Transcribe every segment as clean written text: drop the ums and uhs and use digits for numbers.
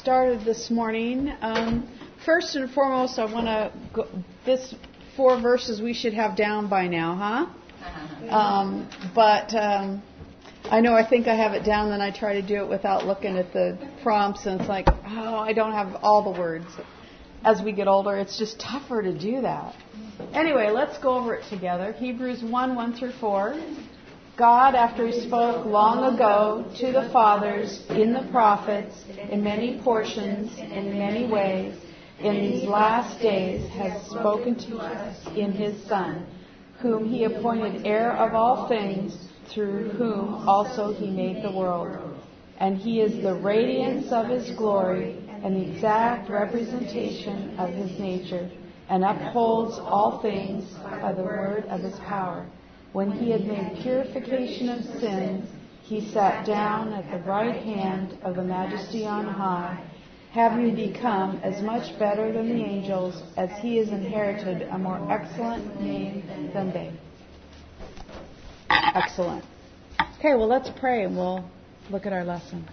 started this morning. First and foremost, I want to go, this 4 verses we should have down by now, huh? But I know I think I have it down, then I try to do it without looking at the prompts, and it's like, oh, I don't have all the words. As we get older, it's just tougher to do that. Anyway, let's go over it together. Hebrews 1 through 4. God, after He spoke long ago to the fathers in the prophets, in many portions, in many ways, in these last days has spoken to us in His Son, whom He appointed heir of all things, through whom also He made the world. And He is the radiance of His glory and the exact representation of His nature, and upholds all things by the word of His power. When He had made purification of sins, He sat down at the right hand of the Majesty on high, having become as much better than the angels, as He has inherited a more excellent name than they. Excellent. Okay, well, let's pray and we'll look at our lesson.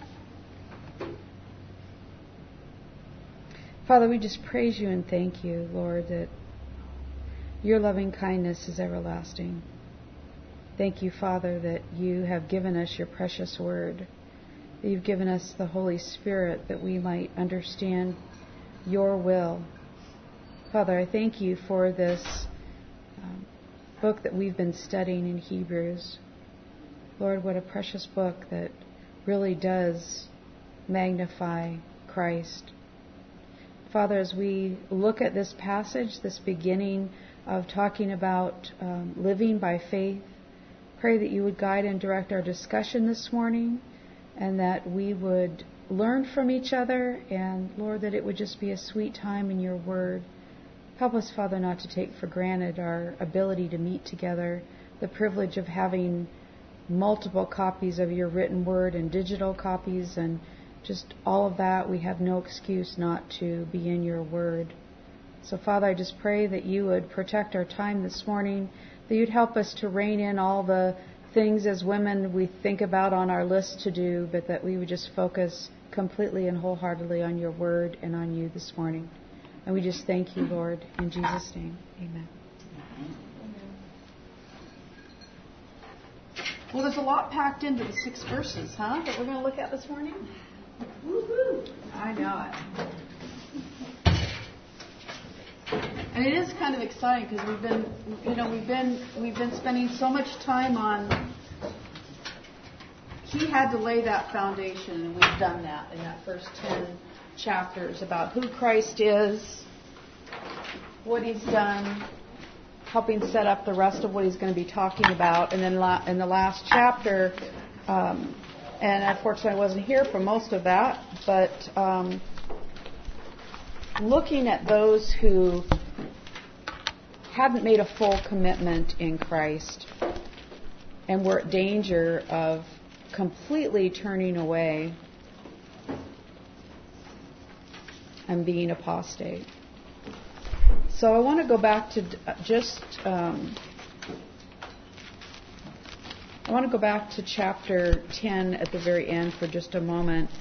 Father, we just praise You and thank You, Lord, that Your loving kindness is everlasting. Thank You, Father, that You have given us Your precious word, that You've given us the Holy Spirit that we might understand Your will. Father, I thank You for this book that we've been studying in Hebrews. Lord, what a precious book that really does magnify Christ. Father, as we look at this passage, this beginning of talking about living by faith, pray that You would guide and direct our discussion this morning, and that we would learn from each other, and Lord, that it would just be a sweet time in Your word. Help us, Father, not to take for granted our ability to meet together, the privilege of having multiple copies of Your written word and digital copies, and just all of that. We have no excuse not to be in Your word. So, Father, I just pray that You would protect our time this morning, that You'd help us to rein in all the things as women we think about on our list to do, but that we would just focus completely and wholeheartedly on Your word and on You this morning. And we just thank You, Lord, in Jesus' name. Amen. Well, there's a lot packed into the 6 verses, that we're going to look at this morning. Woo-hoo! I know it. And it is kind of exciting because we've been spending so much time on. He had to lay that foundation, and we've done that in that first 10 chapters about who Christ is, what He's done, helping set up the rest of what He's going to be talking about. And then in the last chapter, and unfortunately I wasn't here for most of that, but looking at those who hadn't made a full commitment in Christ and were at danger of completely turning away and being apostate. So I want to go back to chapter 10 at the very end for just a moment.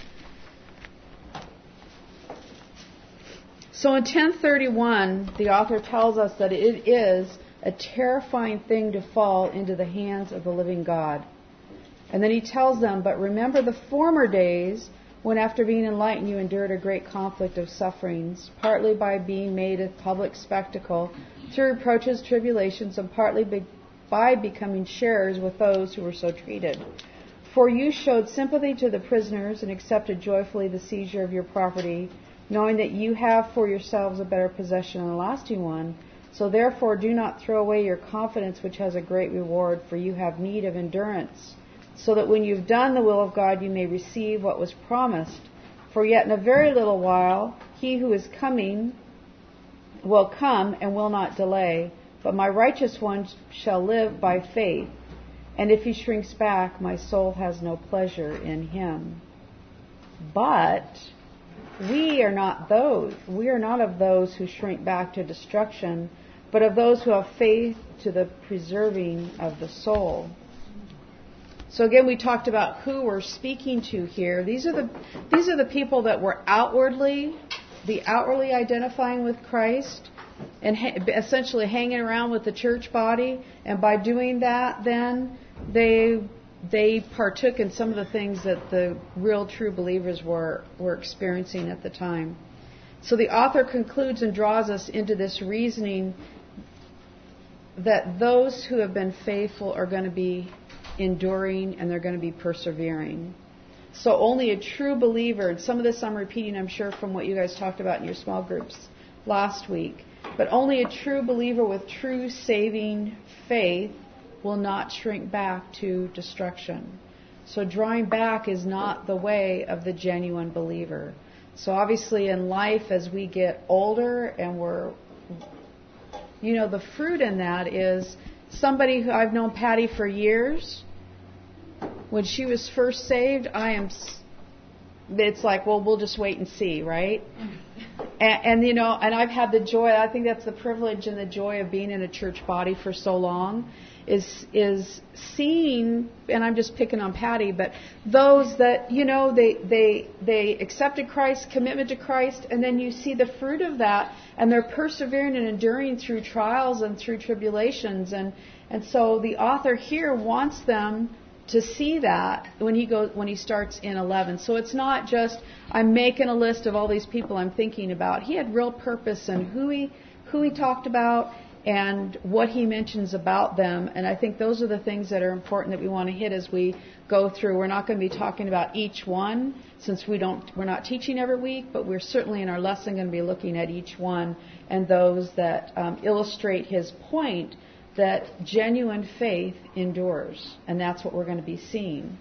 So in 10:31, the author tells us that it is a terrifying thing to fall into the hands of the living God. And then he tells them, but remember the former days when after being enlightened you endured a great conflict of sufferings, partly by being made a public spectacle, through reproaches, tribulations, and partly by becoming sharers with those who were so treated. For you showed sympathy to the prisoners and accepted joyfully the seizure of your property, knowing that you have for yourselves a better possession and a lasting one. So therefore do not throw away your confidence, which has a great reward, for you have need of endurance, so that when you've done the will of God you may receive what was promised. For yet in a very little while He who is coming will come and will not delay. But my righteous one shall live by faith. And if he shrinks back, my soul has no pleasure in him. But we are not those. We are not of those who shrink back to destruction, but of those who have faith to the preserving of the soul. So again, we talked about who we're speaking to here. These are the people that were outwardly identifying with Christ and essentially hanging around with the church body. And by doing that, then they partook in some of the things that the real true believers were experiencing at the time. So the author concludes and draws us into this reasoning that those who have been faithful are going to be enduring and they're going to be persevering. So only a true believer, and some of this I'm repeating, I'm sure, from what you guys talked about in your small groups last week, but only a true believer with true saving faith will not shrink back to destruction. So drawing back is not the way of the genuine believer. So obviously in life, as we get older and the fruit in that is somebody who I've known Patty for years. When she was first saved, it's like, well, we'll just wait and see, right? And I've had the joy, I think that's the privilege and the joy of being in a church body for so long, is seeing, and I'm just picking on Patty, but those that, they accepted Christ's commitment to Christ, and then you see the fruit of that, and they're persevering and enduring through trials and through tribulations. And so the author here wants them to see that when he starts in 11. So it's not just I'm making a list of all these people I'm thinking about. He had real purpose in who he talked about and what he mentions about them. And I think those are the things that are important that we want to hit as we go through. We're not going to be talking about each one since we're not teaching every week, but we're certainly in our lesson going to be looking at each one and those that illustrate his point that genuine faith endures, and that's what we're going to be seeing.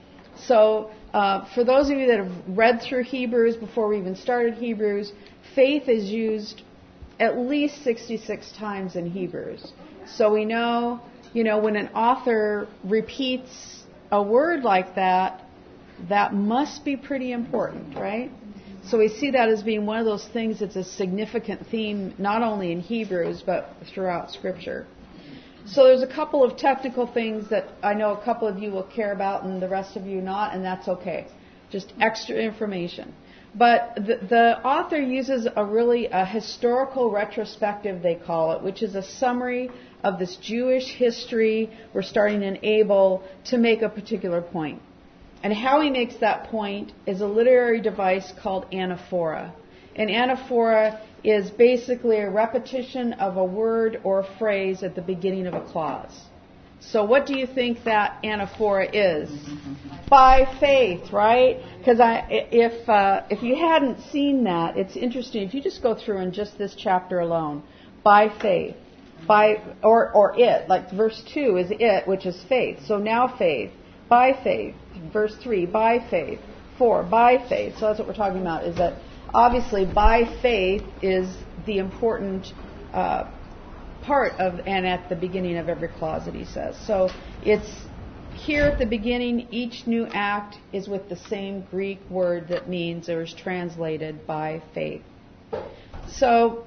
So for those of you that have read through Hebrews before we even started Hebrews, faith is used at least 66 times in Hebrews. So we know, when an author repeats a word like that, that must be pretty important, right? So we see that as being one of those things that's a significant theme, not only in Hebrews, but throughout Scripture. So there's a couple of technical things that I know a couple of you will care about and the rest of you not, and that's okay. Just extra information. But the author uses a historical retrospective, they call it, which is a summary of this Jewish history. We're starting in Abel to make a particular point. And how he makes that point is a literary device called anaphora. And anaphora is basically a repetition of a word or a phrase at the beginning of a clause. So what do you think that anaphora is? By faith, right? Because if you hadn't seen that, it's interesting. If you just go through in just this chapter alone, by faith, or it, like verse 2 is it, which is faith. So now faith, by faith. Verse 3, by faith. 4, by faith. So that's what we're talking about, is that obviously by faith is the important part of, and at the beginning of every clause that he says. So it's here at the beginning, each new act is with the same Greek word that means or is translated by faith. So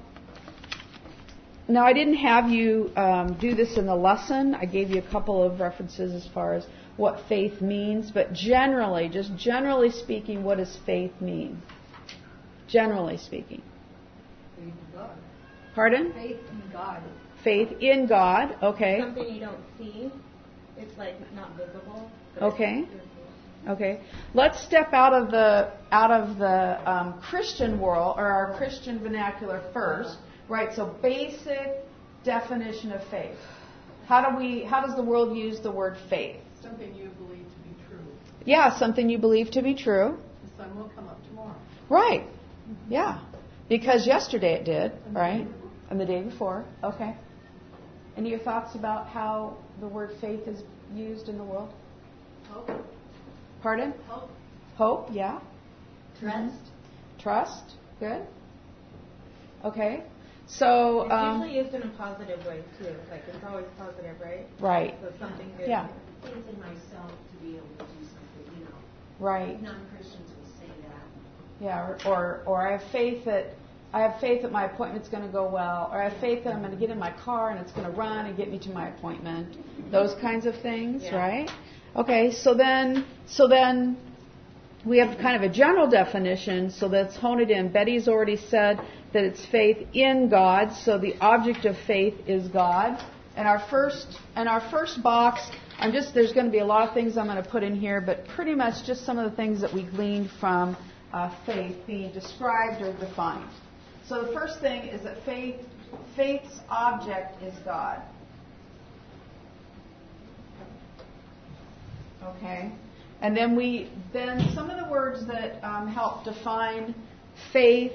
now I didn't have you do this in the lesson. I gave you a couple of references as far as what faith means, but generally, just generally speaking, what does faith mean? Generally speaking. Faith in God. Pardon? Faith in God. Faith in God, okay. Something you don't see. It's like not visible. Okay. Okay. Let's step out of the Christian world or our Christian vernacular first, right? So basic definition of faith. How does the world use the word faith? Something you believe to be true. Yeah, something you believe to be true. The sun will come up tomorrow. Right. Yeah. Because yesterday it did, right? And the day before. Okay. Any of your thoughts about how the word faith is used in the world? Hope. Pardon? Hope. Hope, yeah. Trust. Trust. Good. Okay. So it's usually used in a positive way too. Like it's always positive, right? Right. So something good. Yeah. Faith in myself to be able to do something, Right. Non-Christians will say that. Yeah, or I have faith that my appointment's going to go well, or I have faith that I'm going to get in my car and it's going to run and get me to my appointment. Those kinds of things, Yeah. right? Okay, so then we have kind of a general definition, so let's hone it in. Betty's already said that it's faith in God, so the object of faith is God. And our first box, there's going to be a lot of things I'm going to put in here, but pretty much just some of the things that we gleaned from faith being described or defined. So the first thing is that faith's object is God. Okay, and then some of the words that help define faith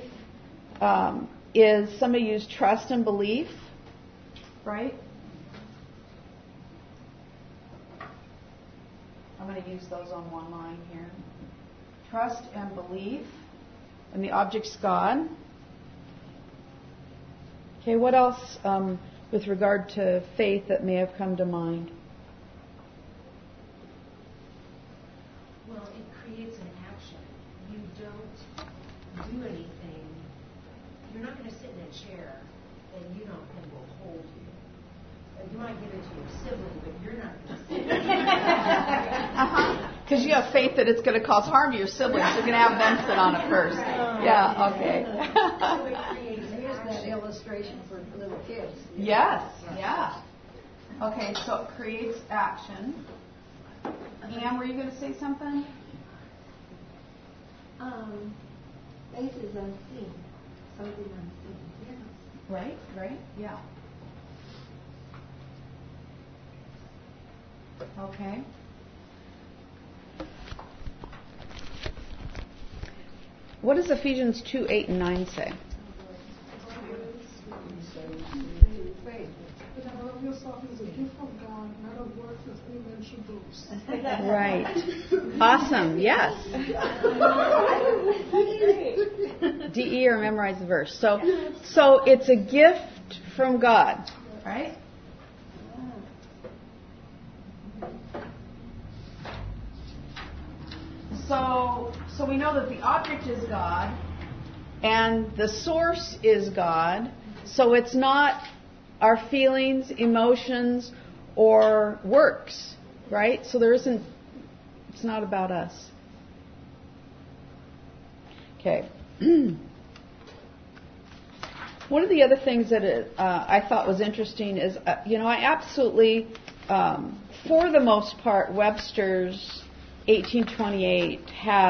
is somebody used trust and belief, right? I'm going to use those on one line here. Trust and belief, and the object's God. Okay, what else with regard to faith that may have come to mind? Well, it creates an action. You don't do anything. You're not going to sit in a chair and you don't think will hold you. You might give it to your sibling, but you're not going to sit in a chair. Because you have faith that it's going to cause harm to your siblings. You're going to have them sit on it first. Yeah, okay. So it creates Here's that illustration for little kids. Yes, yeah. Okay, so it creates action. Anne, were you going to say something? Faith is unseen. Something unseen. Yeah. Right, yeah. Okay. What does Ephesians 2, 8, and 9 say? But out of yourself is a gift of God, not of works as any man should boast. Right. Awesome. Yes. DE or memorize the verse. So it's a gift from God, right? So we know that the object is God and the source is God. So it's not our feelings, emotions, or works, right? So it's not about us. Okay. One of the other things that I thought was interesting is, I absolutely, for the most part, Webster's 1828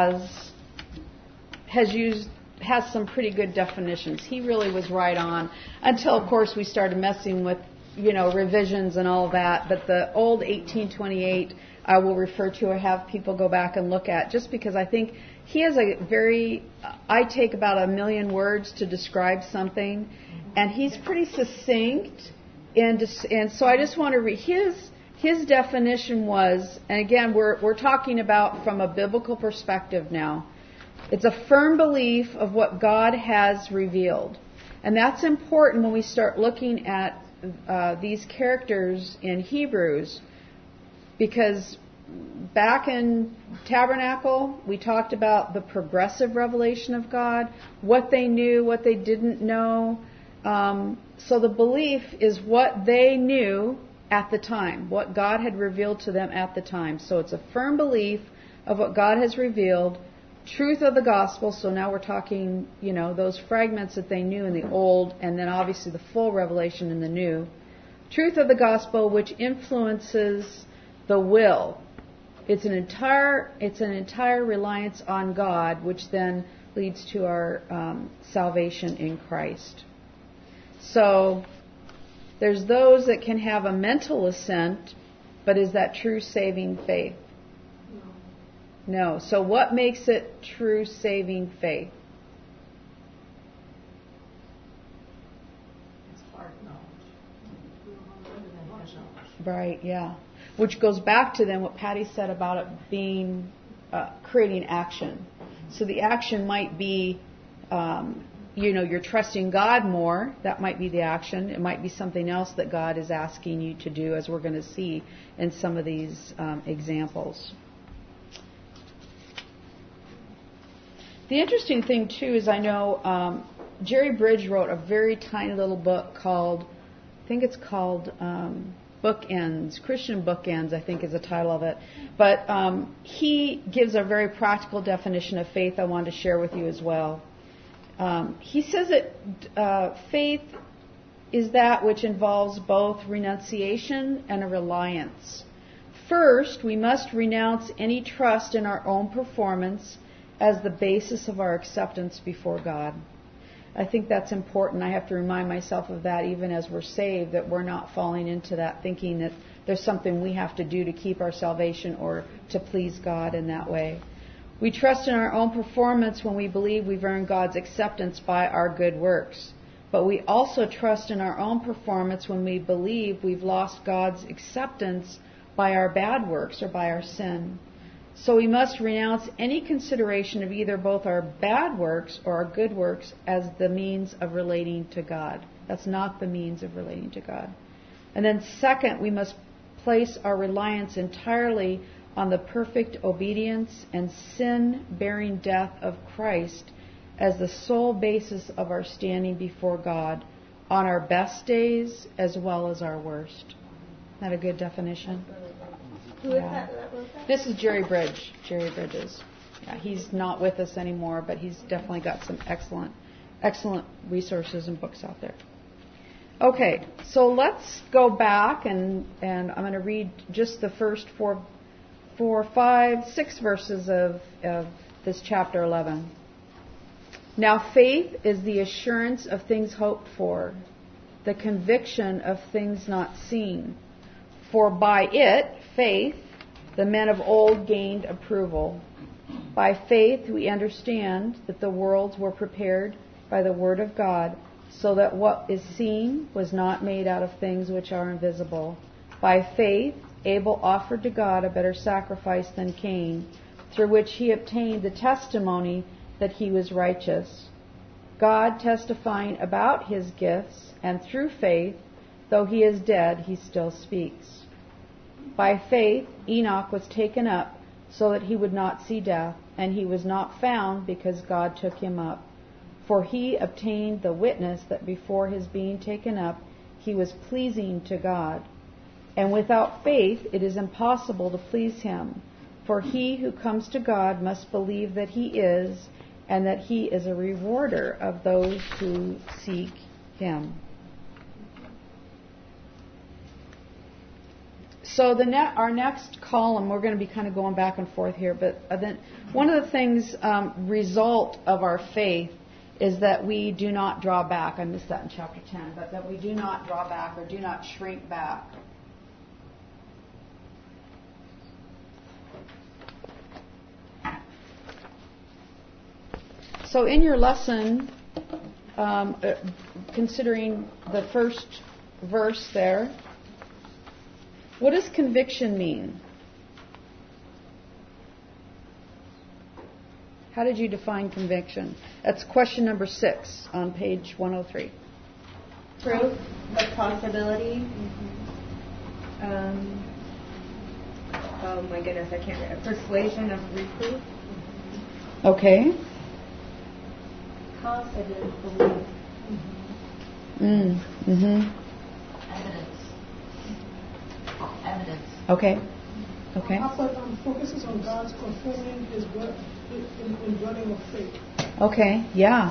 has some pretty good definitions. He really was right on until, of course, we started messing with, revisions and all that. But the old 1828 I will refer to or have people go back and look at, just because I think he has I take about 1 million words to describe something, and he's pretty succinct. And so I just want to read his definition was, and again, we're talking about from a biblical perspective now. It's a firm belief of what God has revealed. And that's important when we start looking at these characters in Hebrews, because back in Tabernacle, we talked about the progressive revelation of God, what they knew, what they didn't know. So the belief is what they knew at the time, what God had revealed to them at the time. So it's a firm belief of what God has revealed, truth of the gospel. So now we're talking, those fragments that they knew in the old, and then obviously the full revelation in the new. Truth of the gospel, which influences the will. It's an entire reliance on God, which then leads to our salvation in Christ. So there's those that can have a mental assent, but is that true saving faith? No. So what makes it true saving faith? It's hard knowledge. Right, yeah. Which goes back to then what Patty said about it being creating action. So the action might be, you're trusting God more. That might be the action. It might be something else that God is asking you to do, as we're going to see in some of these examples. The interesting thing, too, is I know Jerry Bridge wrote a very tiny little book called Bookends, Christian Bookends, I think is the title of it. But he gives a very practical definition of faith I wanted to share with you as well. He says that faith is that which involves both renunciation and a reliance. First, we must renounce any trust in our own performance as the basis of our acceptance before God. I think that's important. I have to remind myself of that even as we're saved, that we're not falling into that thinking that there's something we have to do to keep our salvation or to please God in that way. We trust in our own performance when we believe we've earned God's acceptance by our good works. But we also trust in our own performance when we believe we've lost God's acceptance by our bad works or by our sin. So we must renounce any consideration of either both our bad works or our good works as the means of relating to God. That's not the means of relating to God. And then second, we must place our reliance entirely on the perfect obedience and sin-bearing death of Christ as the sole basis of our standing before God on our best days as well as our worst. Isn't that a good definition? Who is that? This is Jerry Bridge. Jerry Bridges. Yeah, he's not with us anymore, but he's definitely got some excellent resources and books out there. Okay, so let's go back and I'm going to read just the first 6 verses of this chapter 11. Now faith is the assurance of things hoped for, the conviction of things not seen. For by it, faith, the men of old gained approval. By faith we understand that the worlds were prepared by the word of God, so that what is seen was not made out of things which are invisible. By faith Abel offered to God a better sacrifice than Cain, through which he obtained the testimony that he was righteous. God testifying about his gifts, and through faith, though he is dead, he still speaks. By faith, Enoch was taken up so that he would not see death, and he was not found because God took him up. For he obtained the witness that before his being taken up, he was pleasing to God. And without faith, it is impossible to please him. For he who comes to God must believe that he is, and that he is a rewarder of those who seek him. So our next column, we're going to be kind of going back and forth here, but then one of the things, result of our faith is that we do not draw back. I missed that in chapter 10, but that we do not draw back or do not shrink back. So in your lesson, considering the first verse there, what does conviction mean? How did you define conviction? That's question number 6 on page 103. Proof of possibility. Oh my goodness, I can't remember. Persuasion of reproof. Okay. Confident belief. Evidence. Okay. Okay. But focuses on God's performing his work in running of faith. Okay. Yeah.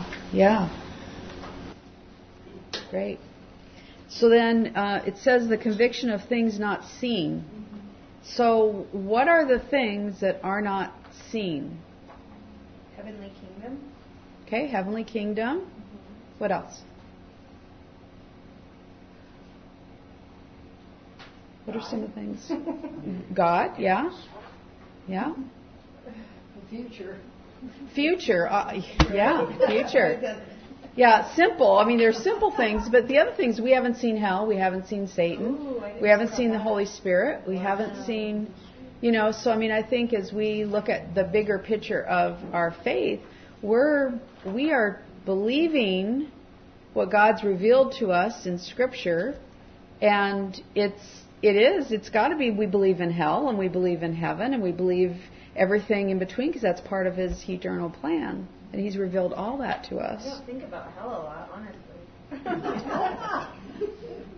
Great. So then it says the conviction of things not seen. So what are the things that are not seen? Heavenly kingdom. Okay, heavenly kingdom. What else? What are some of the things? God, yeah. The future. Future, future. Yeah, simple. I mean, there's simple things, but the other things, we haven't seen hell, we haven't seen Satan, we haven't seen the Holy Spirit, we haven't seen, so I mean, I think as we look at the bigger picture of our faith, we are believing what God's revealed to us in Scripture, and it's got to be, we believe in hell, and we believe in heaven, and we believe everything in between, because that's part of His eternal plan. And He's revealed all that to us. I don't think about hell a lot, honestly.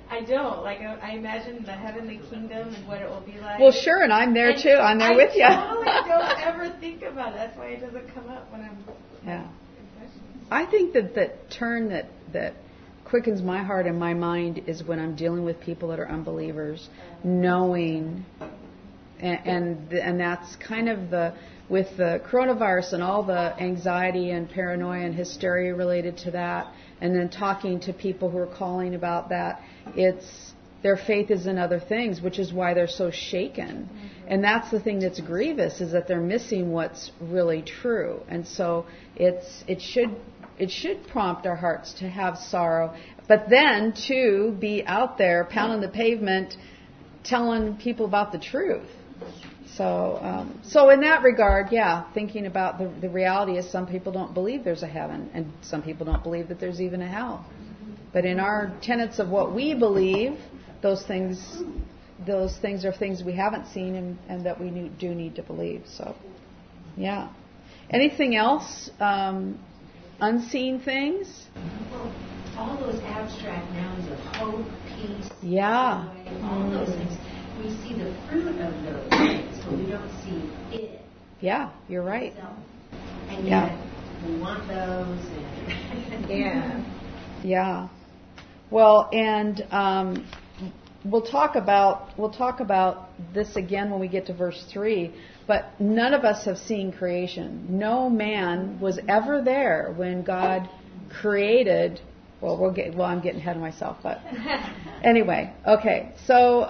I don't. Like, I imagine the heavenly kingdom and what it will be like. Well, sure, and I'm there too. I'm there with you. I totally don't ever think about it. That's why it doesn't come up when I'm... Yeah. I think that the turn that quickens my heart and my mind is when I'm dealing with people that are unbelievers, knowing, and that's kind of with the coronavirus and all the anxiety and paranoia and hysteria related to that, and then talking to people who are calling about that, it's their faith is in other things, which is why they're so shaken. And that's the thing that's grievous, is that they're missing what's really true. And so it should prompt our hearts to have sorrow, but then to be out there pounding the pavement, telling people about the truth. So in that regard, thinking about the reality is some people don't believe there's a heaven, and some people don't believe that there's even a hell. But in our tenets of what we believe, those things are things we haven't seen and that we do need to believe. So, yeah. Anything else? Unseen things? Well, all those abstract nouns of hope, peace, joy, all those things. We see the fruit of those things, but we don't see it. Yeah, you're right. Itself. And yet we want those. And Yeah. Well, and we'll talk about this again when we get to verse 3. But none of us have seen creation. No man was ever there when God created. Well, I'm getting ahead of myself, but anyway, okay. So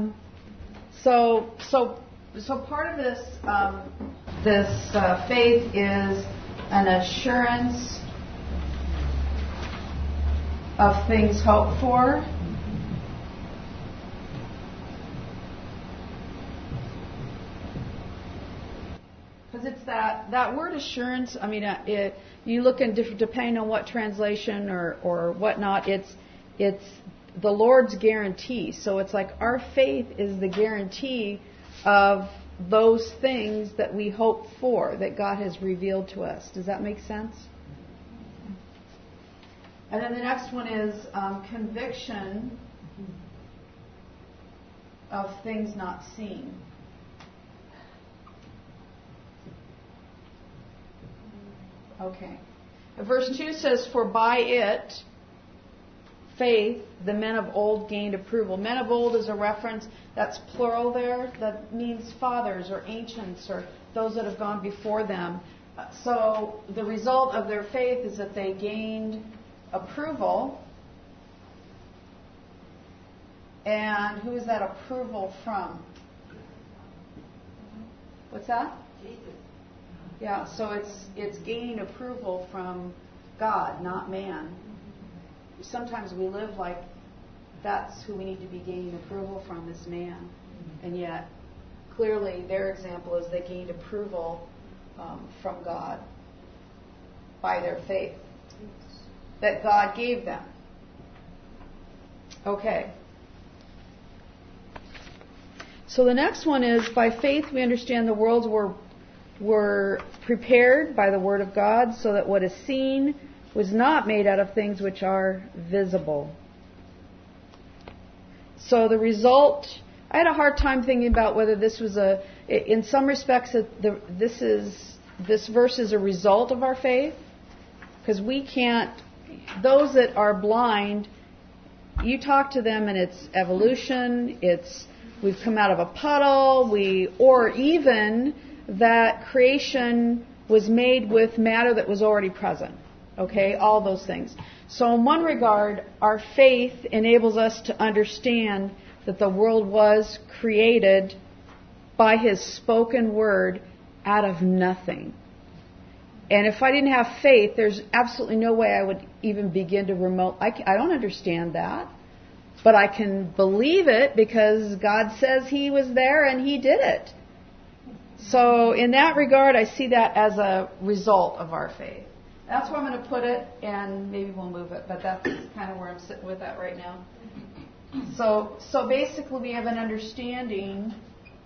part of this faith is an assurance of things hoped for. Because it's that word assurance. I mean, you look in different, depending on what translation or whatnot. It's the Lord's guarantee. So it's like our faith is the guarantee of those things that we hope for, that God has revealed to us. Does that make sense? And then the next one is conviction of things not seen. Okay. Verse 2 says, "For by it, faith, the men of old gained approval." Men of old is a reference, that's plural there, that means fathers or ancients or those that have gone before them. So the result of their faith is that they gained approval. And who is that approval from? What's that? Jesus. Yeah, so it's gaining approval from God, not man. Sometimes we live like that's who we need to be gaining approval from, is man. And yet, clearly, their example is they gained approval from God by their faith that God gave them. Okay. So the next one is, by faith we understand the worlds were prepared by the word of God, so that what is seen was not made out of things which are visible. So the result, I had a hard time thinking about whether this was in some respects, this verse is a result of our faith, because we can't, those that are blind, you talk to them and it's evolution, we've come out of a puddle, or even that creation was made with matter that was already present. Okay, all those things. So in one regard, our faith enables us to understand that the world was created by His spoken word out of nothing. And if I didn't have faith, there's absolutely no way I would even begin to I don't understand that. But I can believe it because God says He was there and He did it. So in that regard, I see that as a result of our faith. That's where I'm going to put it, and maybe we'll move it, but that's kind of where I'm sitting with that right now. So basically we have an understanding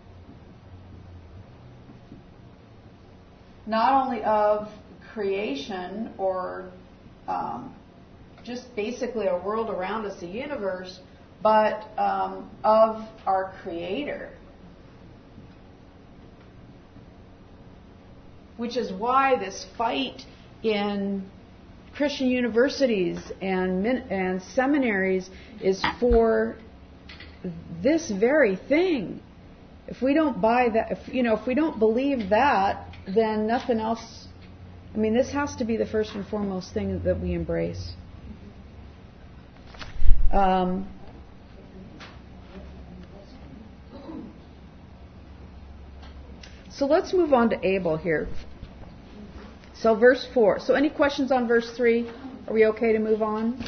not only of creation or just basically a world around us, a universe, but of our Creator. Which is why this fight in Christian universities and seminaries is for this very thing. If we don't buy that, if we don't believe that, then nothing else. I mean, this has to be the first and foremost thing that we embrace. So let's move on to Abel here. So verse 4. So any questions on verse 3? Are we okay to move on?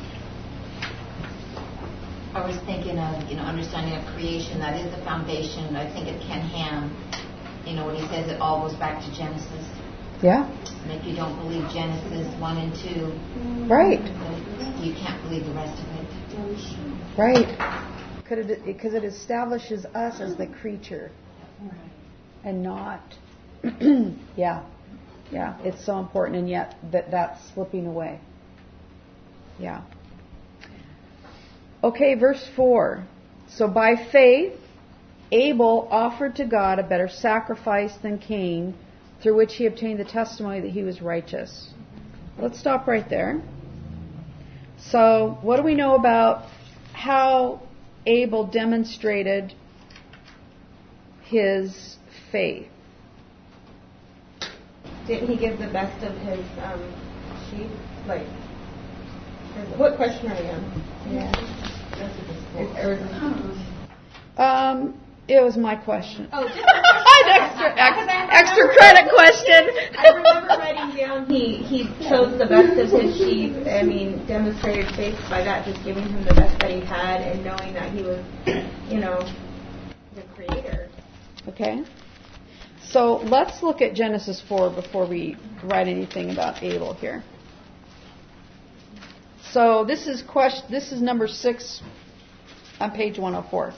I was thinking of, understanding of creation. That is the foundation. I think at Ken Ham, when he says it all goes back to Genesis. Yeah. And if you don't believe Genesis 1 and 2, right, you can't believe the rest of it. Right. Because it establishes us as the creature. And not, yeah, it's so important, and yet that's slipping away. Yeah. Okay, verse 4. So by faith, Abel offered to God a better sacrifice than Cain, through which he obtained the testimony that he was righteous. Let's stop right there. So what do we know about how Abel demonstrated his faith? Didn't he give the best of his sheep? What question are we on? Yeah. It was my question. Oh, just extra credit question. I remember writing down he chose the best of his sheep. I mean, demonstrated faith by that, just giving him the best that he had and knowing that he was, the creator. Okay. So let's look at Genesis 4 before we write anything about Abel here. So this is number 6 on page 104.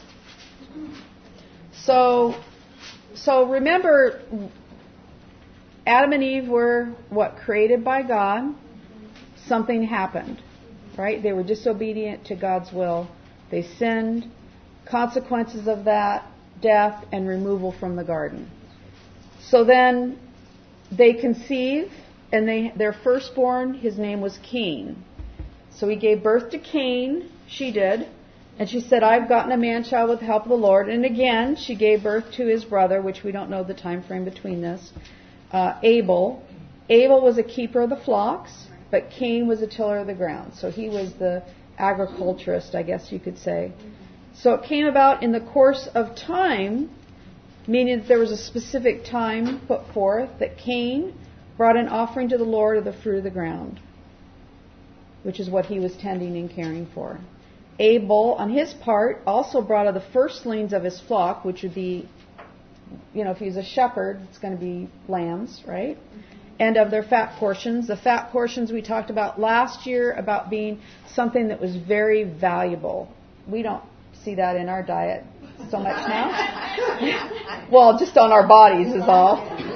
So remember, Adam and Eve were created by God. Something happened, right? They were disobedient to God's will. They sinned. Consequences of that, death and removal from the garden. So then they conceive, and their firstborn, his name was Cain. So he gave birth to Cain, she did, and she said, I've gotten a man-child with the help of the Lord. And again, she gave birth to his brother, which we don't know the time frame between this, Abel. Abel was a keeper of the flocks, but Cain was a tiller of the ground. So he was the agriculturist, I guess you could say. So it came about in the course of time, meaning that there was a specific time put forth, that Cain brought an offering to the Lord of the fruit of the ground, which is what he was tending and caring for. Abel, on his part, also brought of the firstlings of his flock, which would be, if he's a shepherd, it's going to be lambs, right? And of their fat portions. The fat portions we talked about last year about being something that was very valuable. We don't see that in our diet so much now. Well, just on our bodies is all.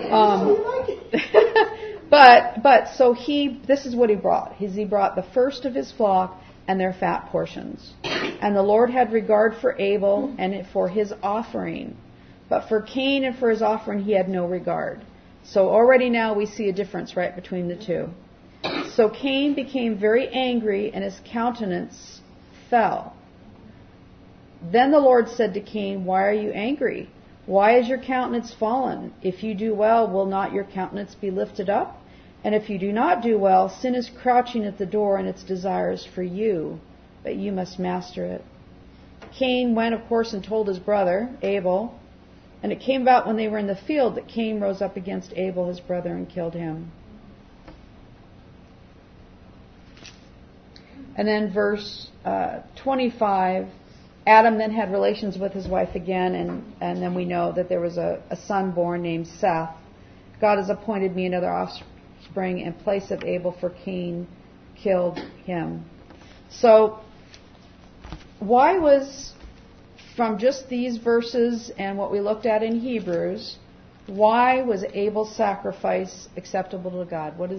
But so this is what he brought. He brought the first of his flock and their fat portions. And the Lord had regard for Abel and for his offering. But for Cain and for his offering he had no regard. So already now we see a difference right between the two. So Cain became very angry and his countenance fell. Then the Lord said to Cain, why are you angry? Why is your countenance fallen? If you do well, will not your countenance be lifted up? And if you do not do well, sin is crouching at the door and its desires for you, but you must master it. Cain went, of course, and told his brother, Abel. And it came about when they were in the field that Cain rose up against Abel, his brother, and killed him. And then verse 25, Adam then had relations with his wife again, and then we know that there was a son born named Seth. God has appointed me another offspring in place of Abel, for Cain killed him. So, why was, from just these verses and what we looked at in Hebrews, why was Abel's sacrifice acceptable to God? What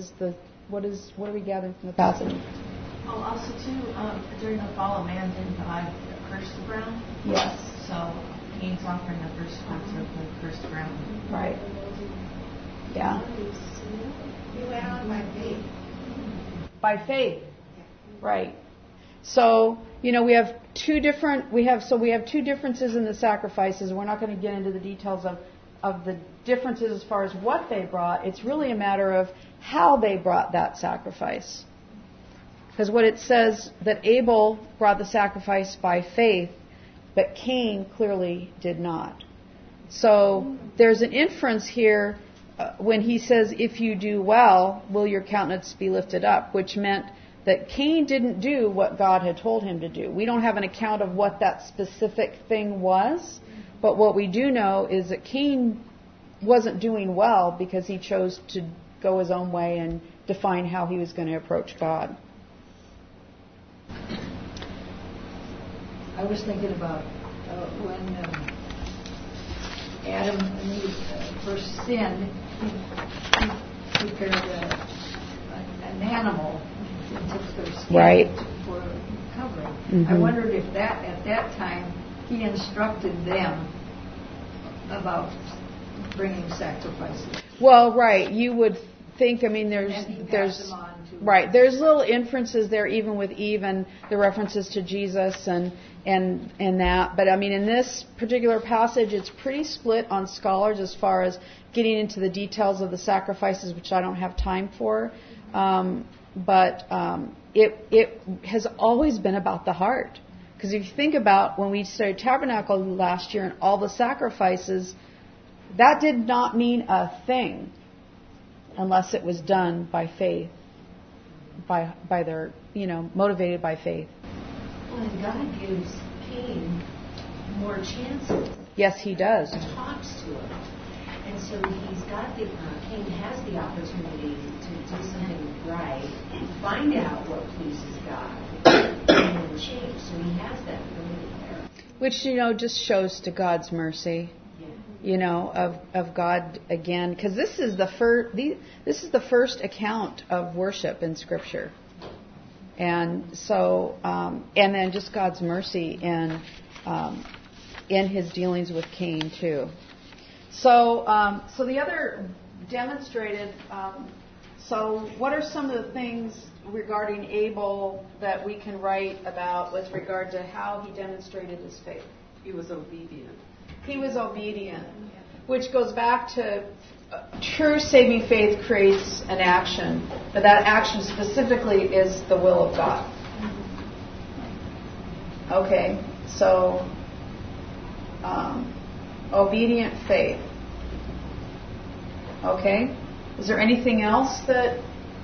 are we gathering from the passage? Also, too, during the fall, man didn't die curse the ground. Yes. So Cain's offering the first fruits of the cursed ground. Right. Yeah. You went on by faith. By faith. Right. So, we have two differences in the sacrifices. We're not going to get into the details of the differences as far as what they brought. It's really a matter of how they brought that sacrifice. Because what it says that Abel brought the sacrifice by faith, but Cain clearly did not. So there's an inference here when he says, if you do well, will your countenance be lifted up, which meant that Cain didn't do what God had told him to do. We don't have an account of what that specific thing was, but what we do know is that Cain wasn't doing well because he chose to go his own way and define how he was going to approach God. I was thinking about when Adam and Eve first sinned, he prepared an animal and took their skin Right. for covering. Mm-hmm. I wondered if at that time he instructed them about bringing sacrifices. Well, right. You would think, And he passed them on to right. There's little inferences there, even with Eve and the references to Jesus and that. But in this particular passage, it's pretty split on scholars as far as getting into the details of the sacrifices, which I don't have time for. But it has always been about the heart. Because if you think about when we started Tabernacle last year and all the sacrifices, that did not mean a thing unless it was done by faith, by their, motivated by faith. Well, and God gives Cain more chances. Yes, he does. Talks to him. And so Cain has the opportunity to do something right, find out what pleases God, and then change. So he has that ability there. Which, just shows to God's mercy. Of God again, because this is the first account of worship in Scripture, and so and then just God's mercy in His dealings with Cain too. So the other demonstrated. So what are some of the things regarding Abel that we can write about with regard to how he demonstrated his faith? He was obedient. He was obedient, which goes back to true saving faith creates an action, but that action specifically is the will of God. Okay, so obedient faith. Okay, is there anything else that,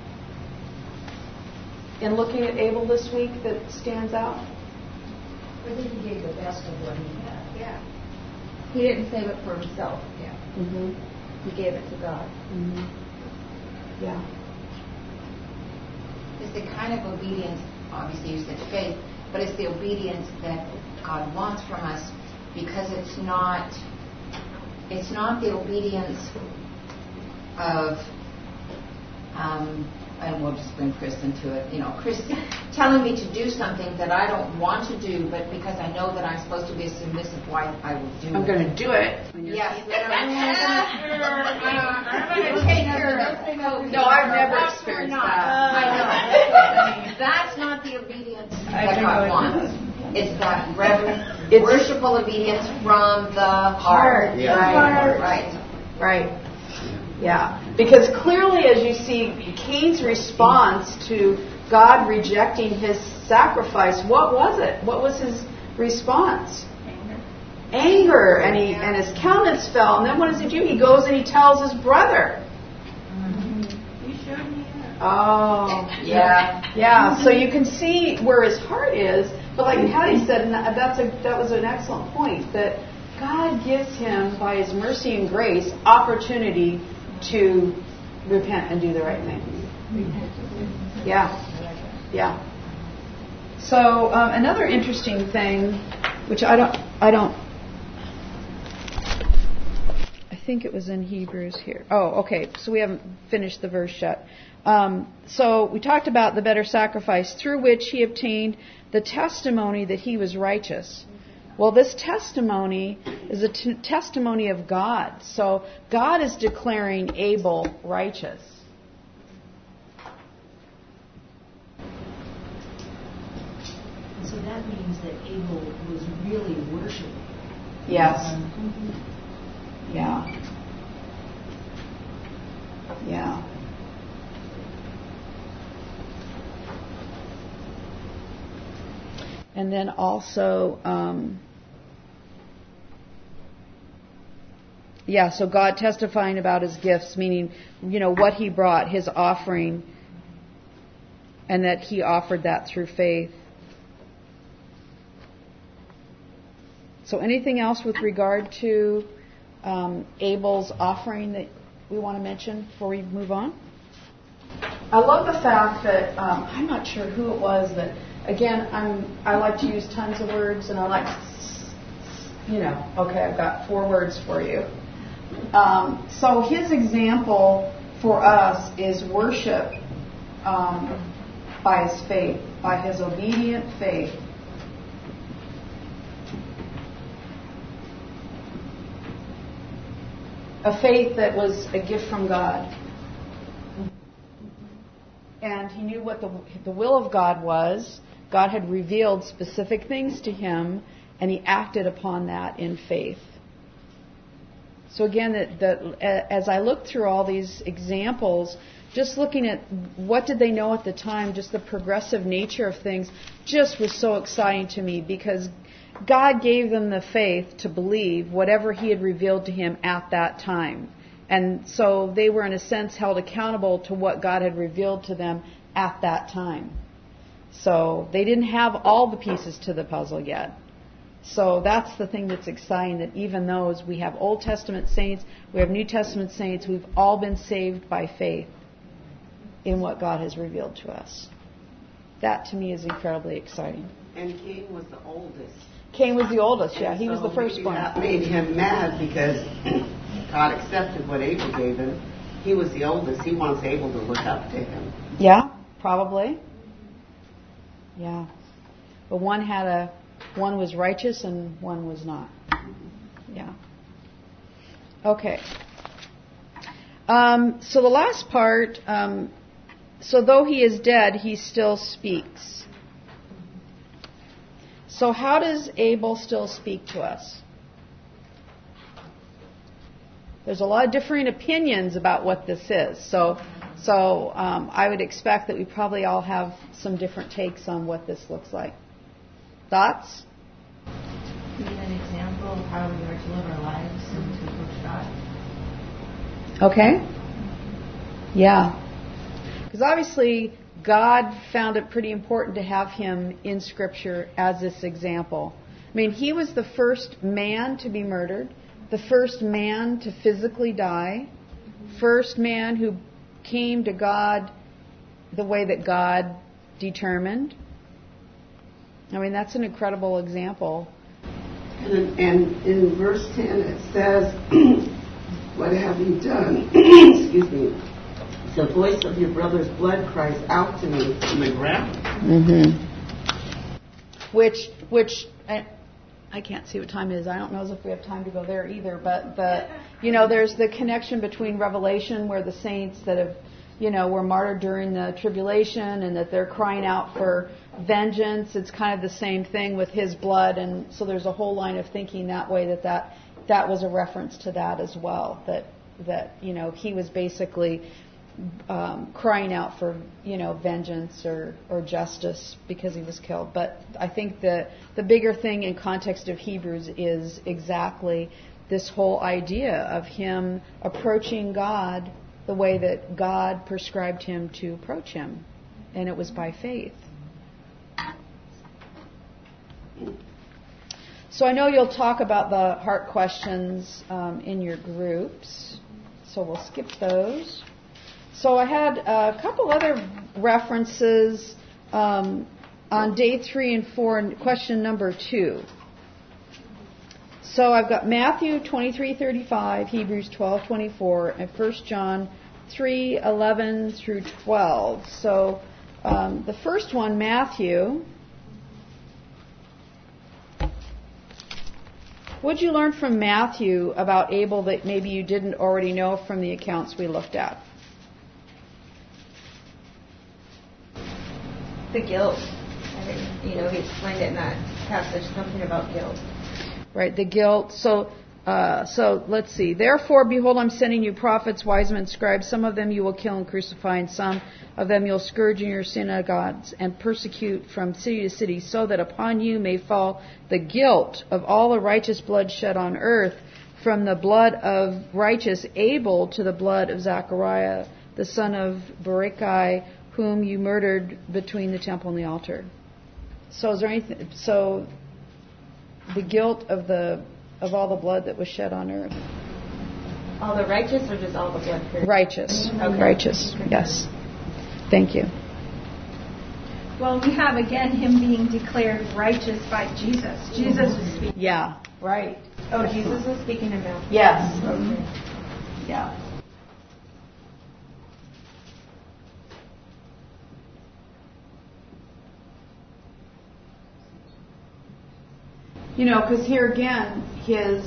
in looking at Abel this week, that stands out? I think he gave the best of what he had. Yeah. He didn't save it for himself. Yeah. Mm-hmm. He gave it to God. Mm-hmm. Yeah. It's the kind of obedience, obviously you said faith, but it's the obedience that God wants from us, because it's not the obedience of and we'll just bring Chris into it. Chris telling me to do something that I don't want to do, but because I know that I'm supposed to be a submissive wife, I will do it. I'm going to do it. Yes. I'm going to take her. No, I've never experienced that. I know. That's not the obedience that God wants. It's that reverent, worshipful obedience from the heart. Yeah. Right. Yeah. Because clearly, as you see, Cain's response to God rejecting his sacrifice, what was it? What was his response? Anger. And his countenance fell. And then what does he do? He goes and he tells his brother. You showed me that. Oh. Yeah. So you can see where his heart is. But like Patty said, and that was an excellent point, that God gives him, by his mercy and grace, opportunity to repent and do the right thing. Yeah. So another interesting thing, which I think it was in Hebrews here. Oh, okay. So we haven't finished the verse yet. So we talked about the better sacrifice through which he obtained the testimony that he was righteous. Well, this testimony is a testimony of God. So God is declaring Abel righteous. So that means that Abel was really worshiping. Yes. Yeah. Yeah. And then also, so God testifying about his gifts, meaning, what he brought, his offering, and that he offered that through faith. So anything else with regard to Abel's offering that we want to mention before we move on? I love the fact that, I'm not sure who it was that, again, I like to use tons of words, and I like, okay, I've got 4 words for you. So his example for us is worship by his faith, by his obedient faith. A faith that was a gift from God. And he knew what the will of God was. God had revealed specific things to him, and he acted upon that in faith. So again, as I looked through all these examples, just looking at what did they know at the time, just the progressive nature of things, just was so exciting to me, because God gave them the faith to believe whatever he had revealed to him at that time. And so they were, in a sense, held accountable to what God had revealed to them at that time. So they didn't have all the pieces to the puzzle yet. So that's the thing that's exciting, that even those, we have Old Testament saints, we have New Testament saints, we've all been saved by faith in what God has revealed to us. That, to me, is incredibly exciting. And Cain was the oldest. Cain was the oldest, yeah. And he was the firstborn. That made him mad because God accepted what Abel gave him. He was the oldest. He wants Abel to look up to him. Yeah, probably. Yeah. But one was righteous and one was not. Yeah. Okay. So the last part, so though he is dead, he still speaks. So how does Abel still speak to us? There's a lot of differing opinions about what this is. So I would expect that we probably all have some different takes on what this looks like. Thoughts? Be an example of how we are to live our lives and to approach God. Okay. Yeah. Because obviously God found it pretty important to have him in Scripture as this example. I mean, he was the first man to be murdered, the first man to physically die, first man who came to God the way that God determined. I mean, that's an incredible example. And in verse 10 it says, what have you done? Excuse me. The voice of your brother's blood cries out to me from the ground. Mm-hmm. Which I can't see what time it is. I don't know if we have time to go there either. But there's the connection between Revelation, where the saints that have, were martyred during the tribulation, and that they're crying out for vengeance. It's kind of the same thing with his blood, and so there's a whole line of thinking that way that was a reference to that as well. That he was basically crying out for vengeance or justice because he was killed. But I think the bigger thing in context of Hebrews is exactly this whole idea of him approaching God the way that God prescribed him to approach him, and it was by faith. So I know you'll talk about the heart questions in your groups, so we'll skip those. So I had a couple other references on day 3 and 4, and question number 2. So I've got Matthew 23:35, Hebrews 12:24, and 1 John 3:11 through 12. So the first one, Matthew. What did you learn from Matthew about Abel that maybe you didn't already know from the accounts we looked at? The guilt. He explained it in that passage, something about guilt. Right, the guilt. So let's see. Therefore, behold, I'm sending you prophets, wise men, scribes. Some of them you will kill and crucify, and some of them you'll scourge in your synagogues and persecute from city to city, so that upon you may fall the guilt of all the righteous blood shed on earth, from the blood of righteous Abel to the blood of Zechariah, the son of Berechiah, whom you murdered between the temple and the altar. So is there anything? So the guilt of all the blood that was shed on earth. All the righteous, or just all the blood? Righteous. Okay. Righteous. Yes. Thank you. Well, we have again him being declared righteous by Jesus. Jesus was speaking. Yeah. Right. Oh, Jesus was speaking in Matthew. Yes. Okay. Yeah. Because here again, his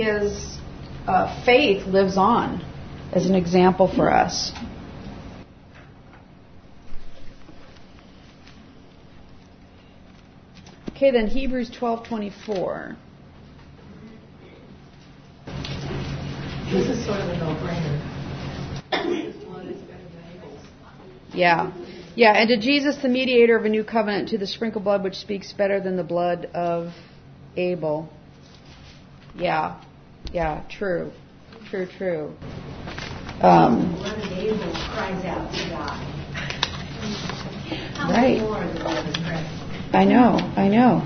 faith lives on as an example for us. Okay, then Hebrews 12:24. This is sort of a no-brainer. His blood is better than Abel's. Yeah. Yeah, and to Jesus, the mediator of a new covenant, to the sprinkled blood which speaks better than the blood of Abel. Yeah. Yeah, true. True. The blood of Abel cries out to God. How Right. much more the blood of Christ? I know.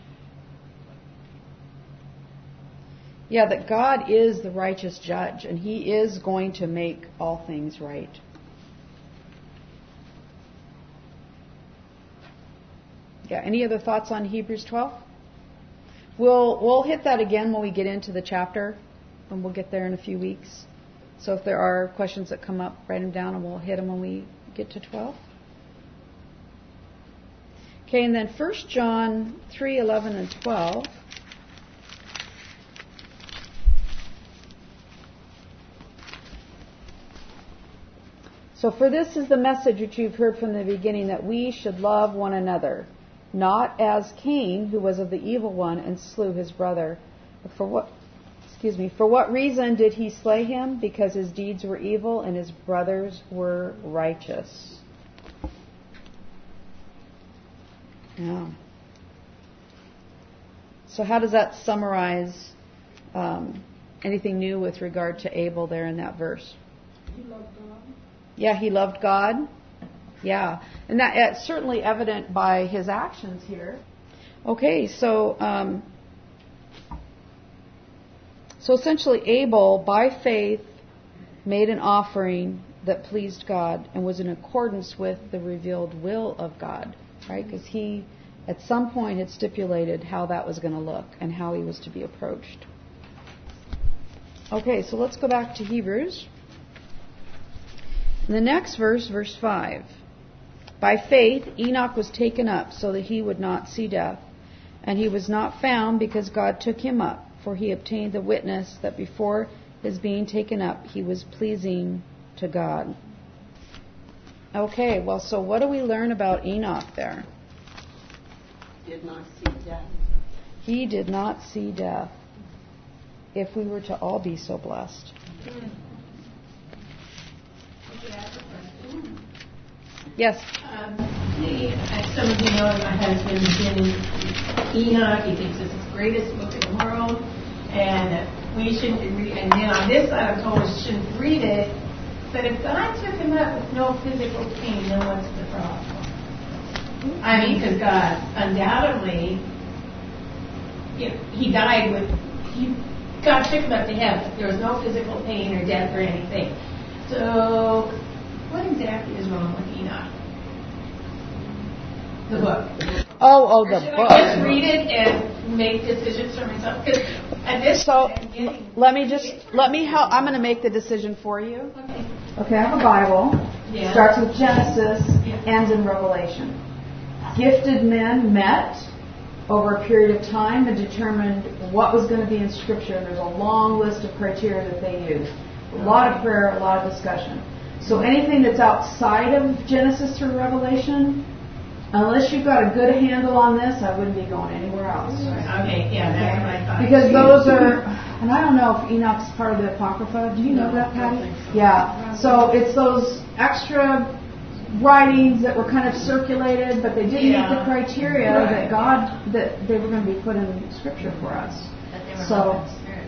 Yeah, that God is the righteous judge, and He is going to make all things right. Yeah, any other thoughts on Hebrews 12? We'll hit that again when we get into the chapter, and we'll get there in a few weeks. So if there are questions that come up, write them down, and we'll hit them when we get to 12. Okay, and then 1 John 3:11 and 12. So for this is the message which you've heard from the beginning, that we should love one another, not as Cain, who was of the evil one and slew his brother. For what reason did he slay him? Because his deeds were evil and his brothers were righteous. Yeah. So how does that summarize anything new with regard to Abel there in that verse? He loved God. Yeah, he loved God. Yeah, and that's certainly evident by his actions here. Okay, so essentially Abel, by faith, made an offering that pleased God and was in accordance with the revealed will of God, right? Because he, at some point, had stipulated how that was going to look and how he was to be approached. Okay, so let's go back to Hebrews. In the next verse, verse 5. By faith, Enoch was taken up so that he would not see death. And he was not found because God took him up, for he obtained the witness that before his being taken up, he was pleasing to God. Okay, well, so what do we learn about Enoch there? Did not see death. He did not see death. If we were to all be so blessed. Yes. As some of you know, my husband's been in Enoch. He thinks it's the greatest book in the world, and we shouldn't read. And then on this side, I'm told we shouldn't read it. But if God took him up with no physical pain, then what's the problem? I mean, because God undoubtedly, he died with. God took him up to heaven. There was no physical pain or death or anything. So, what exactly is wrong with Enoch? The book. Oh, the Should book. I just read it and make decisions for myself? Because at this So point, I'm getting... let me help. I'm going to make the decision for you. Okay. Okay, I have a Bible. Yeah. Starts with Genesis, Yeah. ends in Revelation. Gifted men met over a period of time and determined what was going to be in Scripture. And there's a long list of criteria that they used. A lot of prayer, a lot of discussion. So anything that's outside of Genesis through Revelation, unless you've got a good handle on this, I wouldn't be going anywhere else. Okay, yeah, that's what I thought. Because those are, and I don't know if Enoch's part of the Apocrypha. Do you know that, Patty? Yeah. So it's those extra writings that were kind of circulated, but they didn't meet the criteria that God, that they were going to be put in Scripture for us. That they were So, not in spirit.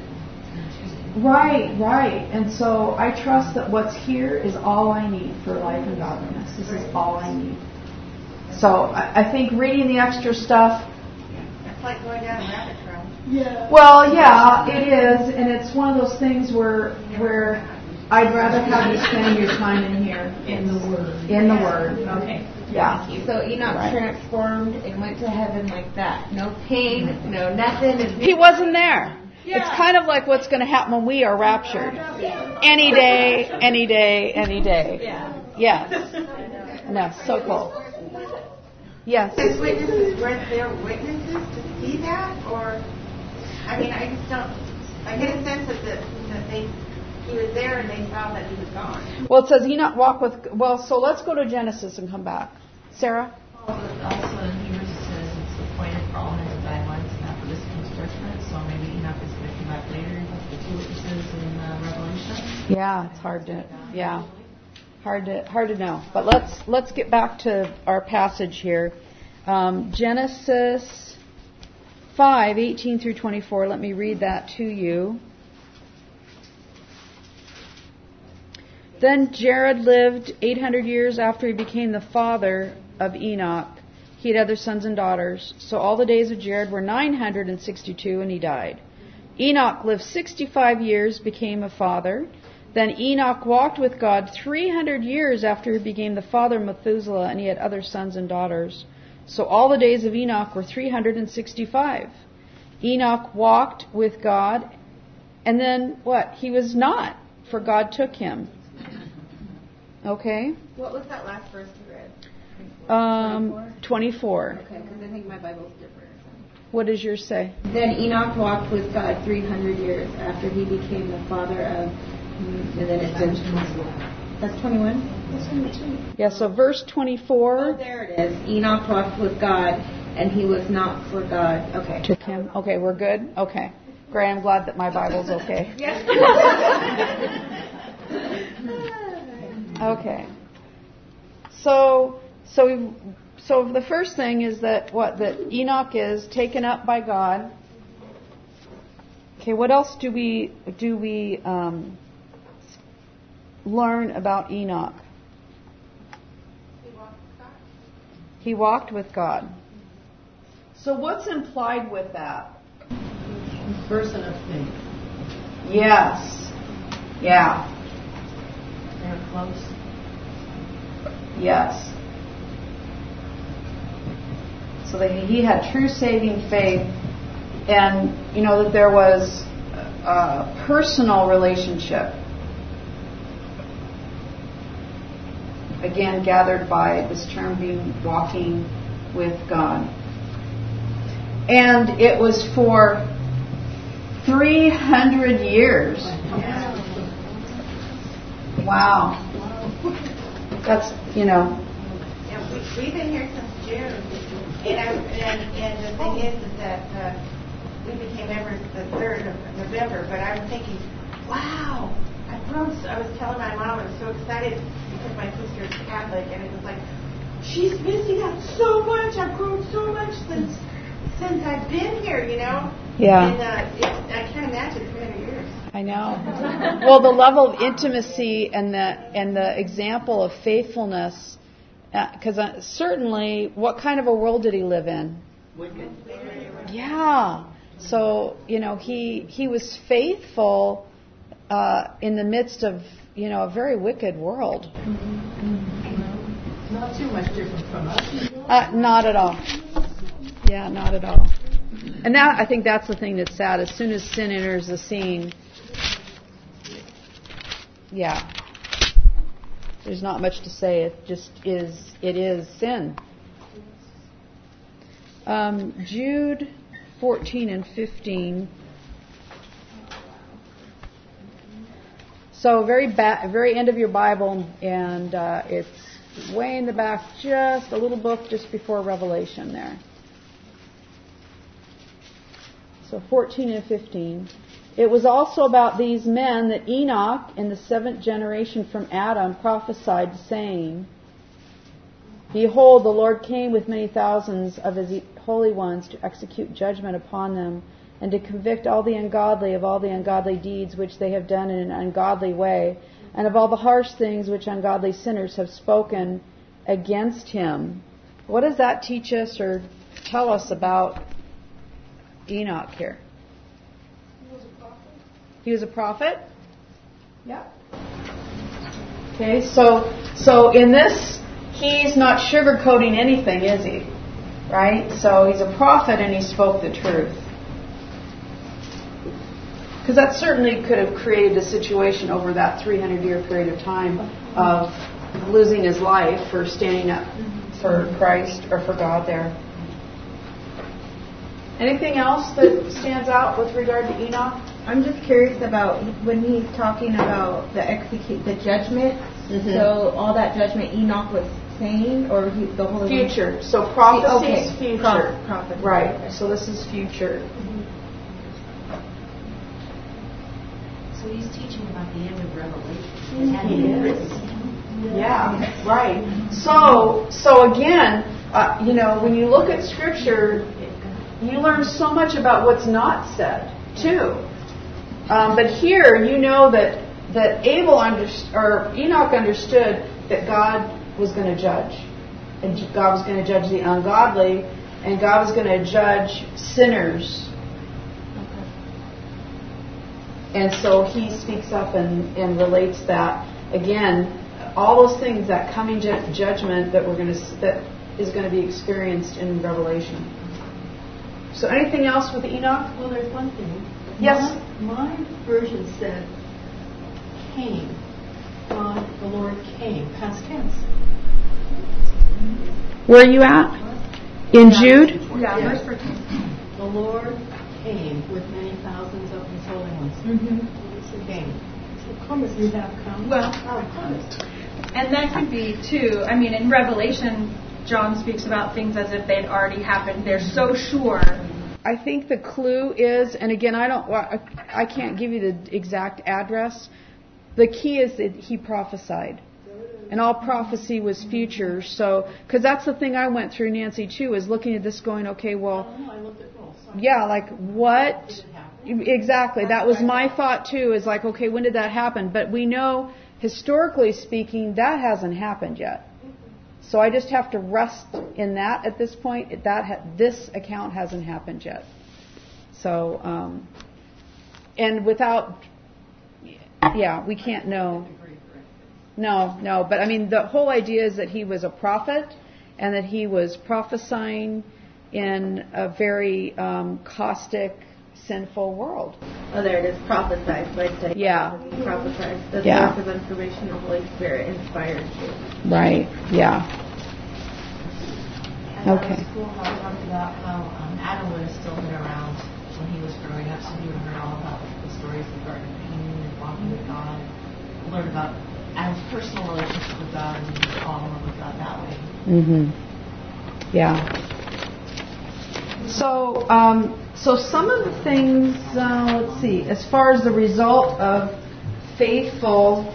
right. And so I trust that what's here is all I need for life and godliness. This is all I need. So I think reading the extra stuff, It's like going down a rabbit trail. Yeah. well, yeah, it is, and it's one of those things where I'd rather have you spend your time in here. In the Word. In the Word. Okay. Yeah. So Enoch transformed and went to heaven like that. No pain, no nothing. He wasn't there. Yeah. It's kind of like what's going to happen when we are raptured. Any day, any day, any day. Yeah. Yes. No, so cool. Yes. His witnesses, weren't there witnesses to see that? Or, I mean, I just don't, I get a sense that he was there and they saw that he was gone. Well, it says Enoch walk with, well, so let's go to Genesis and come back. Sarah? Also in Hebrews it says it's appointed for all men to die once, and after this comes judgment. So maybe Enoch is going to come back later. The two witnesses in Revelation. Yeah, it's hard to know. But let's get back to our passage here. Genesis 5:18 through 24. Let me read that to you. Then Jared lived 800 years after he became the father of Enoch. He had other sons and daughters. So all the days of Jared were 962, and he died. Enoch lived 65 years, became a father. Then Enoch walked with God 300 years after he became the father of Methuselah, and he had other sons and daughters. So all the days of Enoch were 365. Enoch walked with God, and then what? He was not, for God took him. Okay? What was that last verse you read? 24. Okay, because I think my Bible's different. What does yours say? Then Enoch walked with God 300 years after he became the father of... And then it says... That's 21? That's 22. Yeah, so verse 24. Oh, there it is. Enoch walked with God, and he was not for God. Okay. Took him. Okay, we're good? Okay. Great, I'm glad that my Bible's okay. Yes. Okay. So the first thing is that that Enoch is taken up by God. Okay, what else do we learn about Enoch? He walked with God. So what's implied with that? Person of faith. Yes. Yeah. They're close. Yes. So that he had true saving faith, and that there was a personal relationship. Again, gathered by this term being walking with God. And it was for 300 years. Wow. That's, Yeah, we've been here since June. And the thing is that we became members the 3rd of November, but I'm thinking, wow, I've grown so, I was telling my mom I was so excited because my sister is Catholic, and it was like, she's missing out so much. I've grown so much since I've been here, Yeah. And I can't imagine 300 years. I know. Well, the level of intimacy and the example of faithfulness, because certainly, what kind of a world did he live in? Wicked. Yeah. So he was faithful in the midst of a very wicked world. Not too much different from us. Not at all. Yeah, not at all. And I think that's the thing that's sad. As soon as sin enters the scene, yeah, there's not much to say. It just is. It is sin. Jude 14 and 15. So very end of your Bible, and it's way in the back, just a little book just before Revelation there. So 14 and 15. It was also about these men that Enoch, in the 7th generation from Adam, prophesied, saying, Behold, the Lord came with many thousands of his holy ones to execute judgment upon them, and to convict all the ungodly of all the ungodly deeds which they have done in an ungodly way, and of all the harsh things which ungodly sinners have spoken against him. What does that teach us or tell us about Enoch here? He was a prophet? Yeah. Okay, so in this, he's not sugarcoating anything, is he? Right? So he's a prophet and he spoke the truth. Because that certainly could have created a situation over that 300-year period of time of losing his life for standing up for Christ or for God there. Anything else that stands out with regard to Enoch? I'm just curious about when he's talking about the judgment. Mm-hmm. So all that judgment Enoch was saying, or the Holy future. One? So prophecy is future. Prophecy. Right. Okay. So this is future. Mm-hmm. So he's teaching about the end of Revelation. Mm-hmm. Yeah. Right. So again, when you look at Scripture, you learn so much about what's not said too. But here, you know that Enoch understood that God was going to judge, and God was going to judge the ungodly, and God was going to judge sinners. Okay. And so he speaks up and relates that again. All those things, that coming judgment that is going to be experienced in Revelation. So anything else with Enoch? Well, there's one thing. Yes. My version said came. God, the Lord came. Past tense. Where are you at? In Jude? Yeah, verse 14. The Lord came with many thousands of his holy ones. Mm-hmm. He came. So come as you have come. Well, and that could be too. I mean, in Revelation, John speaks about things as if they'd already happened. They're so sure. I think the clue is, and again, I can't give you the exact address. The key is that he prophesied, and all prophecy was future. So, because that's the thing I went through, Nancy, too, is looking at this, going, okay, well, I looked at both. Yeah, like what? Exactly. That was my thought too. Is like, okay, when did that happen? But we know, historically speaking, that hasn't happened yet. So I just have to rest in that at this point. This account hasn't happened yet. So, and without, we can't know. No. But I mean, the whole idea is that he was a prophet and that he was prophesying in a very caustic, sinful world. Oh, there it is. Prophesied. So I say. Yeah. Prophesied. The source of information the Holy Spirit inspired you. Right. Yeah. Okay. At school, I talked about how Adam would have still been around when he was growing up, so he would have heard all about the stories of the Garden of Eden and walking with God, learn about Adam's personal relationship with God and fall in love with God that way. Mm-hmm. Yeah. So some of the things, let's see, as far as the result of faithful,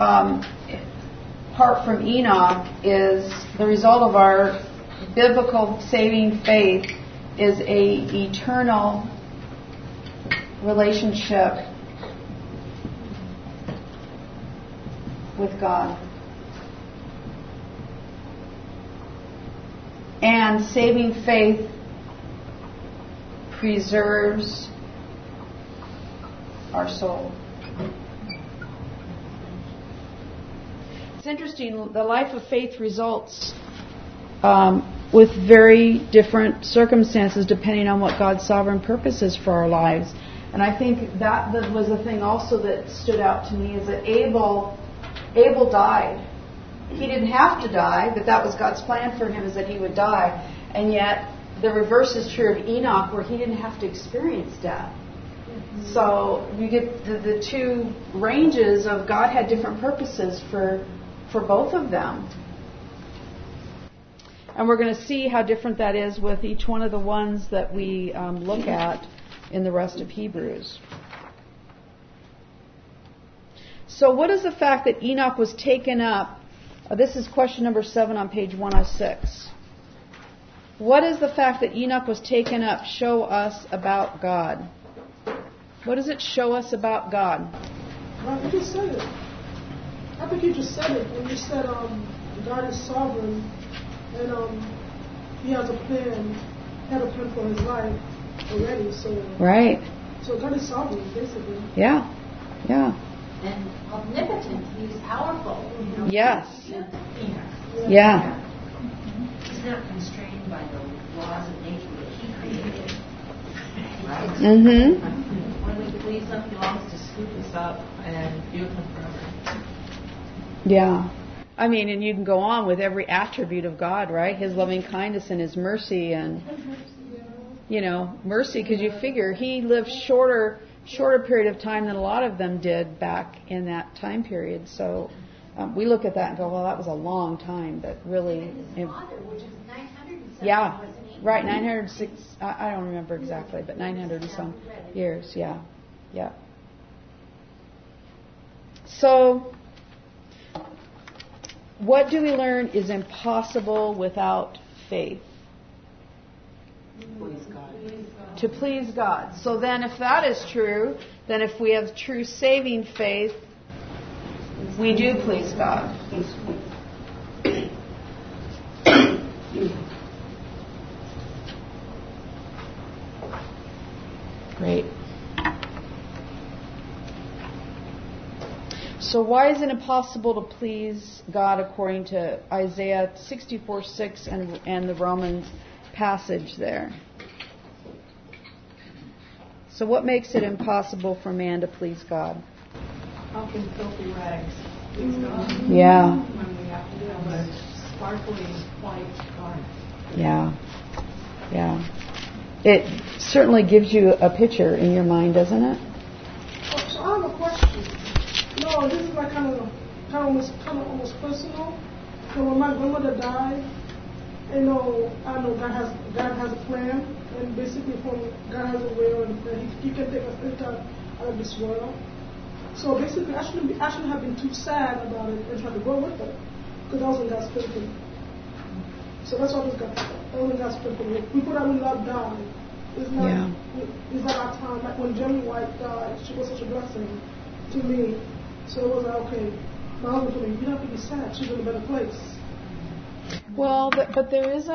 apart from Enoch, is the result of our biblical saving faith is a eternal relationship with God. And saving faith preserves our soul. It's interesting, the life of faith results with very different circumstances depending on what God's sovereign purpose is for our lives. And I think that was the thing also that stood out to me, is that Abel died. He didn't have to die, but that was God's plan for him, is that he would die. And yet the reverse is true of Enoch, where he didn't have to experience death. So you get the two ranges of God had different purposes for both of them. And we're going to see how different that is with each one of the ones that we look at in the rest of Hebrews. So what is the fact that Enoch was taken up? This is question number 7 on page 106. What does the fact that Enoch was taken up show us about God? What does it show us about God? Well, you just said it. I think you just said it when you said God is sovereign and He has a plan, had a plan for His life already. So right. So God is sovereign, basically. Yeah. And omnipotent. He's powerful. You know? Yes. Yeah. He's not constrained by the laws of nature that He created. Right? Mm-hmm. When we please Him, He longs to scoop us up and be with Him forever. Yeah. I mean, and you can go on with every attribute of God, right? His loving kindness and His mercy and, mercy, because you figure He lived shorter period of time than a lot of them did back in that time period. So we look at that and go, well, that was a long time, but really... His father, which is 900 yeah, right, 906, I don't remember exactly, but 900 and some years, yeah. So... what do we learn is impossible without faith? Please God. To please God. So then if that is true, then if we have true saving faith, we do please God. Great. So why is it impossible to please God according to Isaiah 64:6 and the Romans passage there? So what makes it impossible for man to please God? How can filthy rags please God? Yeah. When we have to have a sparkling white garment. Yeah. It certainly gives you a picture in your mind, doesn't it? So I have a question. No, this is like kind of almost personal. So when my grandmother died, I know God has a plan, and basically God has a will, and He can take us out of this world. So basically, I shouldn't have been too sad about it and try to go with it, because I was in God's plan for me. So that's what I was in God's plan for me. People that we love died. It's not our time. Like when Jenny White died, she was such a blessing to me. So it was like, okay, my husband told me, you don't have to be sad. She's in a better place. Well, but there is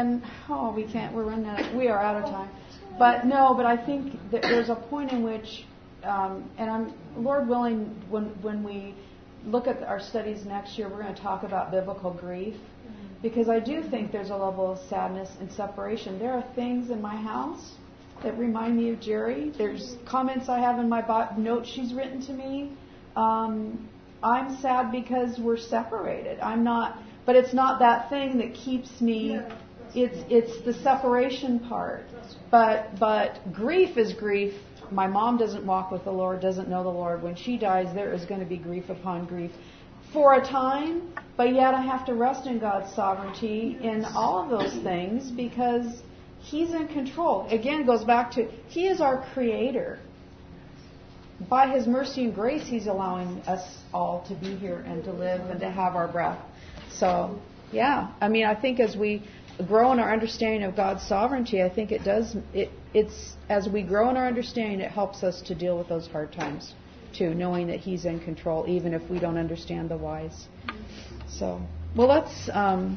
we are out of time. But I think that there's a point in which, Lord willing, when we look at our studies next year, we're going to talk about biblical grief. Because I do think there's a level of sadness and separation. There are things in my house that remind me of Jerry. There's comments I have in my notes she's written to me. I'm sad because we're separated. But it's not that thing that keeps me. It's the separation part. But grief is grief. My mom doesn't walk with the Lord, doesn't know the Lord. When she dies, there is going to be grief upon grief for a time. But yet I have to rest in God's sovereignty in all of those things because He's in control. Again, it goes back to He is our Creator. By His mercy and grace, He's allowing us all to be here and to live and to have our breath. So, I think as we grow in our understanding of God's sovereignty, I think it's as we grow in our understanding, it helps us to deal with those hard times too, knowing that He's in control, even if we don't understand the whys. So, let's.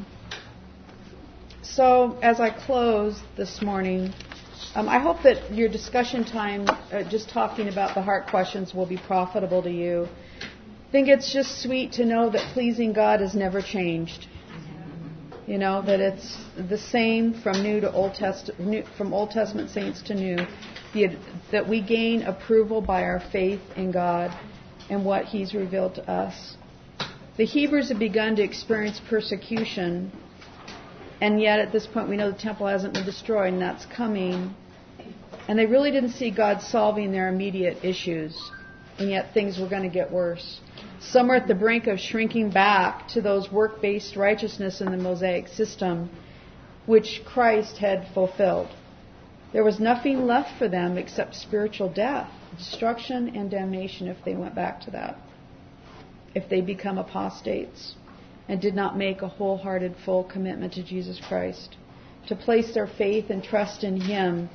So, as I close this morning, I hope that your discussion time, just talking about the heart questions, will be profitable to you. I think it's just sweet to know that pleasing God has never changed. You know, that it's the same from from Old Testament saints to new, that we gain approval by our faith in God and what He's revealed to us. The Hebrews have begun to experience persecution, and yet at this point we know the temple hasn't been destroyed, and that's coming. And they really didn't see God solving their immediate issues, and yet things were going to get worse. Some are at the brink of shrinking back to those work-based righteousness in the Mosaic system, which Christ had fulfilled. There was nothing left for them except spiritual death, destruction, and damnation if they went back to that. If they become apostates and did not make a wholehearted, full commitment to Jesus Christ, to place their faith and trust in Him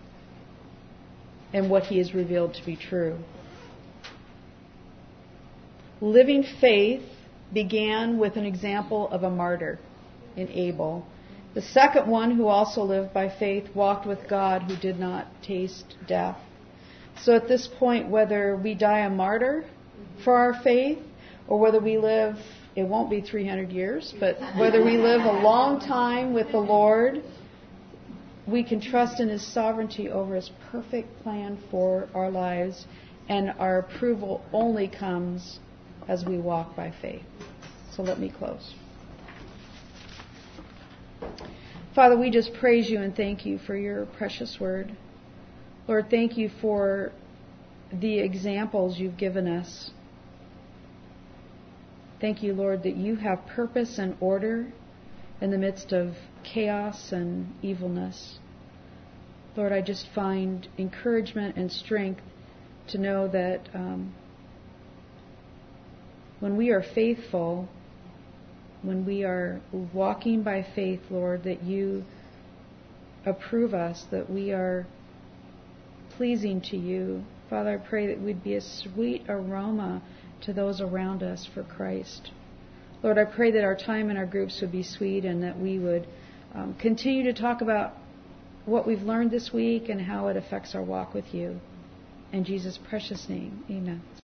and what He has revealed to be true. Living faith began with an example of a martyr in Abel. The second one, who also lived by faith, walked with God, who did not taste death. So at this point, whether we die a martyr for our faith, or whether we live, it won't be 300 years, but whether we live a long time with the Lord, we can trust in His sovereignty over His perfect plan for our lives, and our approval only comes as we walk by faith. So let me close. Father, we just praise You and thank You for Your precious word. Lord, thank You for the examples You've given us. Thank You, Lord, that You have purpose and order in the midst of chaos and evilness. Lord, I just find encouragement and strength to know that when we are faithful, when we are walking by faith, Lord, that You approve us, that we are pleasing to You. Father, I pray that we'd be a sweet aroma to those around us for Christ. Lord, I pray that our time in our groups would be sweet, and that we would continue to talk about what we've learned this week and how it affects our walk with You. In Jesus' precious name, amen.